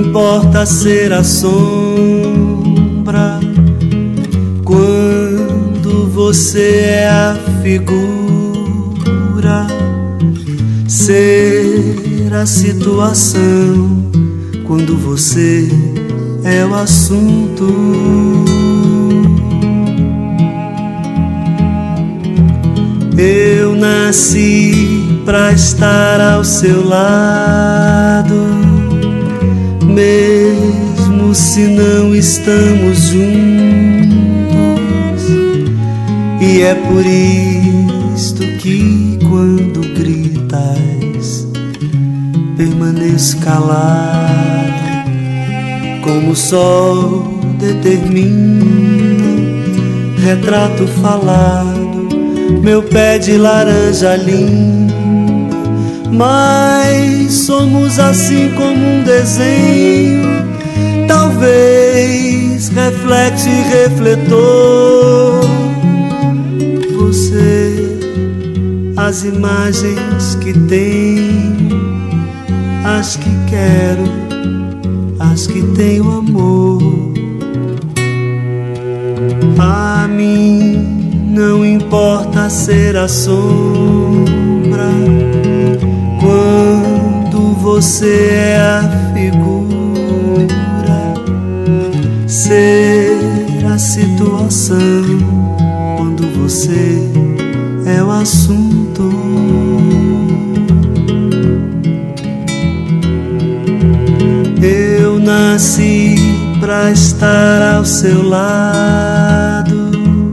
importa ser a sombra quando você é a figura, ser a situação quando você é o assunto. Eu nasci pra estar ao seu lado, mesmo se não estamos juntos, e é por isto que quando gritas permaneço calado, como o sol determina, retrato falado, meu pé de laranja linda. Mas somos assim como um desenho, talvez reflexo e refletor. Você, as imagens que tenho, as que quero, as que tenho amor. A mim não importa ser a sombra quando você é a figura, ser a situação quando você é o assunto. Eu nasci pra estar ao seu lado,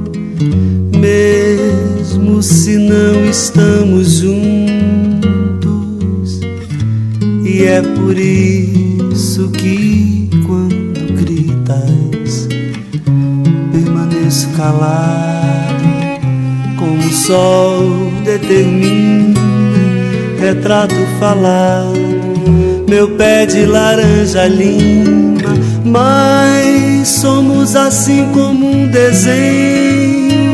mesmo se não estamos juntos, e é por isso que quando gritas permaneço calado, como o sol determina, retrato falado, meu pé de laranja lima. Mas somos assim como um desenho,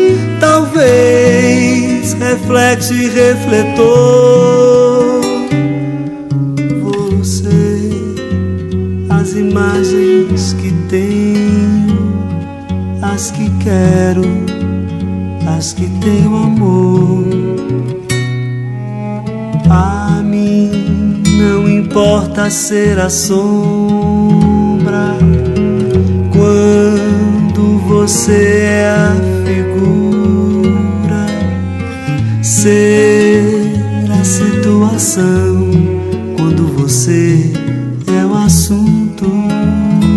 talvez reflexo e refletor. Você, as imagens que tenho, as que quero, as que tenho amor. A mim não importa ser a sombra quando você é a figura, ser a situação quando você é o assunto.